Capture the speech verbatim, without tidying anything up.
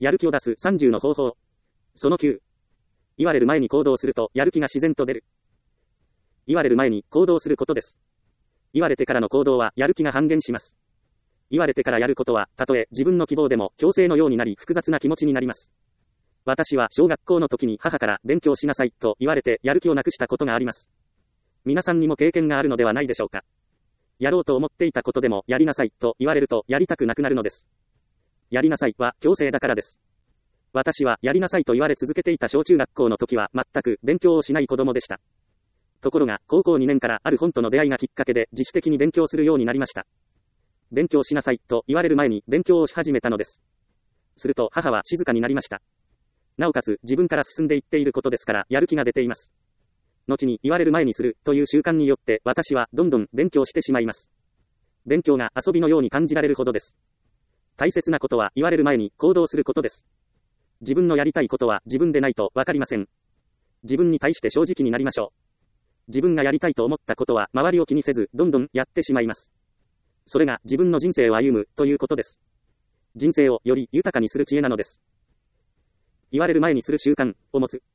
やる気を出すさんじゅうの方法。そのきゅう。言われる前に行動するとやる気が自然と出る。言われる前に行動することです。言われてからの行動はやる気が半減します。言われてからやることは、たとえ自分の希望でも強制のようになり複雑な気持ちになります。私は小学校の時に母から勉強しなさいと言われてやる気をなくしたことがあります。皆さんにも経験があるのではないでしょうか。やろうと思っていたことでもやりなさいと言われるとやりたくなくなるのです。やりなさいは強制だからです。私はやりなさいと言われ続けていた小中学校の時は全く勉強をしない子供でした。ところが高校にねんからある本との出会いがきっかけで自主的に勉強するようになりました。勉強しなさいと言われる前に勉強をし始めたのです。すると母は静かになりました。なおかつ自分から進んでいっていることですからやる気が出ています。後に言われる前にするという習慣によって私はどんどん勉強してしまいます。勉強が遊びのように感じられるほどです。大切なことは言われる前に行動することです。自分のやりたいことは自分でないとわかりません。自分に対して正直になりましょう。自分がやりたいと思ったことは周りを気にせずどんどんやってしまいます。それが自分の人生を歩むということです。人生をより豊かにする知恵なのです。言われる前にする習慣を持つ。